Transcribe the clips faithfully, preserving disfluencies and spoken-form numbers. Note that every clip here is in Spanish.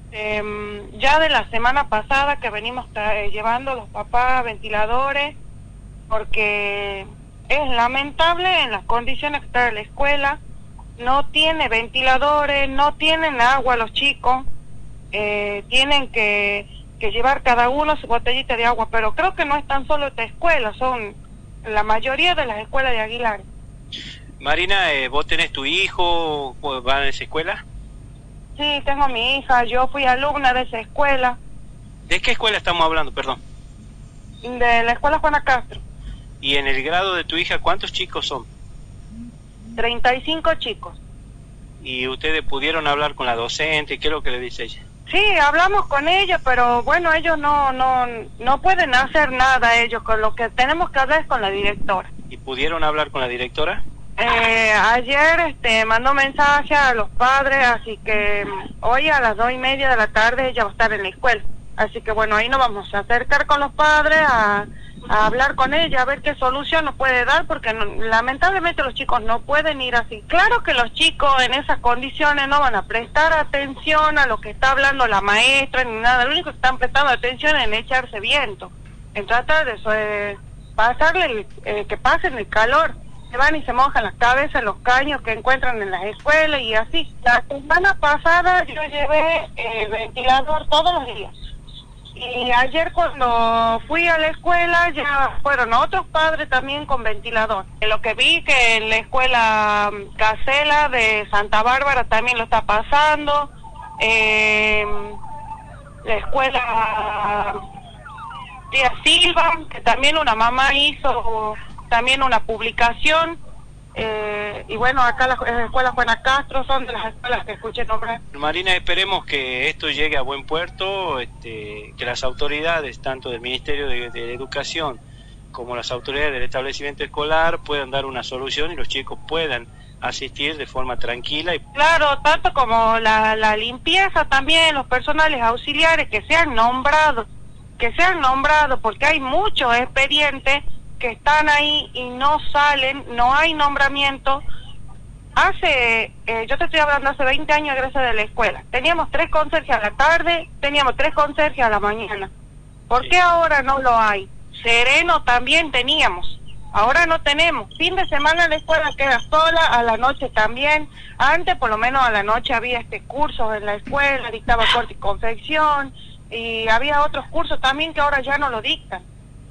eh, ya de la semana pasada que venimos eh, llevando los papás ventiladores, porque es lamentable en las condiciones que está la escuela, no tiene ventiladores, no tienen agua los chicos, eh, tienen que, que llevar cada uno su botellita de agua, pero creo que no es tan solo esta escuela, son la mayoría de las escuelas de Aguilar. Marina, eh, ¿vos tenés tu hijo, va a esa escuela? Sí, tengo a mi hija, yo fui alumna de esa escuela. ¿De qué escuela estamos hablando, perdón? De la escuela Juana Castro. ¿Y en el grado de tu hija cuántos chicos son? treinta y cinco chicos. ¿Y ustedes pudieron hablar con la docente? ¿Qué es lo que le dice ella? Sí, hablamos con ella, pero bueno, ellos no no no pueden hacer nada ellos, con lo que tenemos que hablar es con la directora. ¿Y pudieron hablar con la directora? Eh, ayer este, mandó mensaje a los padres, así que hoy a las dos y media de la tarde ella va a estar en la escuela. Así que bueno, ahí nos vamos a acercar con los padres a, a hablar con ella, a ver qué solución nos puede dar, porque no, lamentablemente los chicos no pueden ir así. Claro que los chicos en esas condiciones no van a prestar atención a lo que está hablando la maestra ni nada, lo único que están prestando atención es en echarse viento, en tratar de eso, eh, pasarle el, eh, que pasen el calor. Se van y se mojan las cabezas, los caños que encuentran en las escuelas y así. La semana pasada yo llevé el ventilador todos los días. Y ayer cuando fui a la escuela ya fueron otros padres también con ventilador. Lo que vi que en la escuela Casela de Santa Bárbara también lo está pasando. Eh, la escuela Tía Silva, que también una mamá hizo también una publicación, eh, y bueno, acá las escuelas Juana Castro son de las escuelas que escuché nombrar. Marina, esperemos que esto llegue a buen puerto, este, que las autoridades, tanto del Ministerio de, de Educación como las autoridades del establecimiento escolar, puedan dar una solución y los chicos puedan asistir de forma tranquila. Y... Claro, tanto como la, la limpieza también, los personales auxiliares que sean nombrados, que sean nombrados, porque hay muchos expedientes que están ahí y no salen, no hay nombramiento. Hace, eh, yo te estoy hablando hace veinte años egresé de la escuela, teníamos tres conserjes a la tarde, teníamos tres conserjes a la mañana. ¿Por qué ahora no lo hay? Sereno también teníamos, ahora no tenemos. Fin de semana la escuela queda sola, a la noche también. Antes por lo menos a la noche había este curso en la escuela, dictaba corte y confección, y había otros cursos también que ahora ya no lo dictan.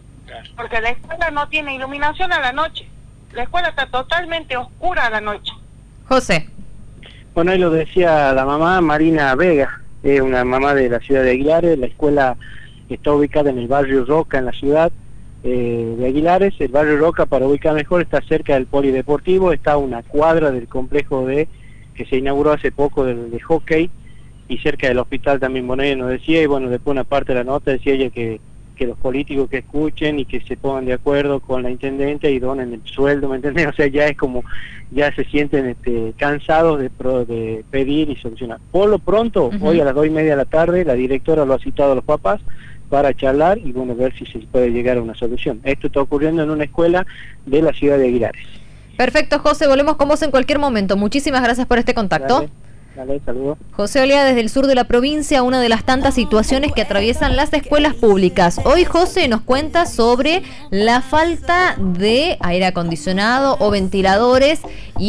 Porque la escuela no tiene iluminación a la noche. La escuela está totalmente oscura a la noche. José. Bueno, ahí lo decía la mamá Marina Vega, es una mamá de la ciudad de Aguilares. La escuela está ubicada en el barrio Roca, en la ciudad eh, de Aguilares. El barrio Roca, para ubicar mejor, está cerca del polideportivo, está a una cuadra del complejo de que se inauguró hace poco de, de hockey, y cerca del hospital también. Bueno, ella nos decía, y bueno, después una parte de la nota decía ella que que los políticos que escuchen y que se pongan de acuerdo con la intendente y donen el sueldo, ¿me entendés? O sea, ya es como, ya se sienten este, cansados de, pro, de pedir y solucionar. Por lo pronto, uh-huh. Hoy a las dos y media de la tarde, la directora lo ha citado a los papás para charlar y bueno, ver si se puede llegar a una solución. Esto está ocurriendo en una escuela de la ciudad de Aguilares. Perfecto, José, volvemos con vos en cualquier momento. Muchísimas gracias por este contacto. Dale. Dale, saludos. José Olea desde el sur de la provincia, una de las tantas situaciones que atraviesan las escuelas públicas. Hoy José nos cuenta sobre la falta de aire acondicionado o ventiladores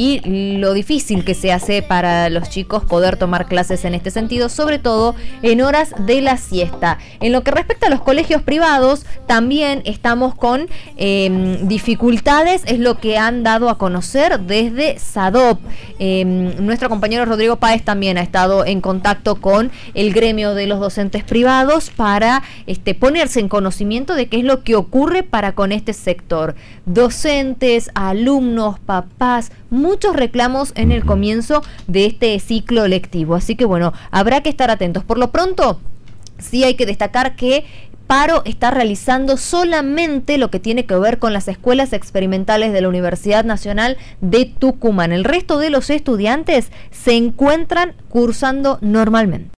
y lo difícil que se hace para los chicos poder tomar clases en este sentido, sobre todo en horas de la siesta. En lo que respecta a los colegios privados, también estamos con eh, dificultades, es lo que han dado a conocer desde SADOP. Eh, nuestro compañero Rodrigo Páez también ha estado en contacto con el gremio de los docentes privados para este, ponerse en conocimiento de qué es lo que ocurre para con este sector. Docentes, alumnos, papás, muchos reclamos en el comienzo de este ciclo lectivo. Así que bueno, habrá que estar atentos. Por lo pronto, sí hay que destacar que paro está realizando solamente lo que tiene que ver con las escuelas experimentales de la Universidad Nacional de Tucumán. El resto de los estudiantes se encuentran cursando normalmente.